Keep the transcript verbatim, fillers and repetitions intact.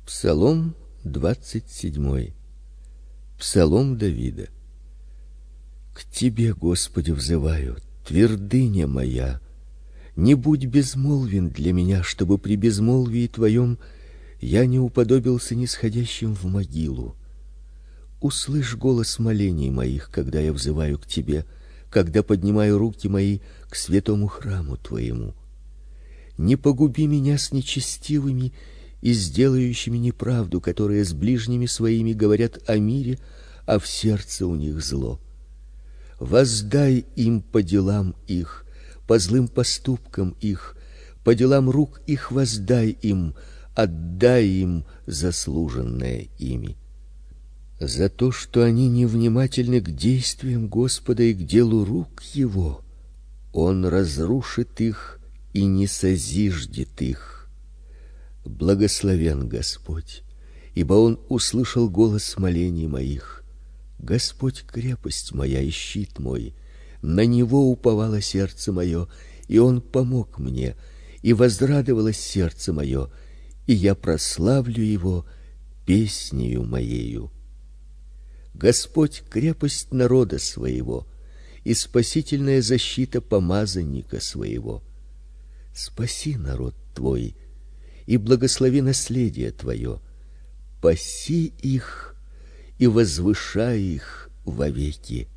Псалом двадцать седьмой. Псалом Давида. К тебе, Господи, взываю, твердыня моя. Не будь безмолвен для меня, чтобы при безмолвии твоем я не уподобился нисходящим в могилу. Услышь голос молений моих, когда я взываю к тебе, когда поднимаю руки мои к святому храму твоему. Не погуби меня с нечестивыми и сделающими неправду, которые с ближними своими говорят о мире, а в сердце у них зло. Воздай им по делам их, по злым поступкам их, по делам рук их воздай им, отдай им заслуженное ими. За то, что они невнимательны к действиям Господа и к делу рук его, он разрушит их и не созиждет их. Благословен Господь, ибо он услышал голос молений моих. Господь крепость моя и щит мой, на него уповало сердце мое, и он помог мне, и возрадовалось сердце мое, и я прославлю его песнею моею. Господь крепость народа своего и спасительная защита помазанника своего. Спаси народ твой и благослови наследие твое. Паси их и возвышай их вовеки.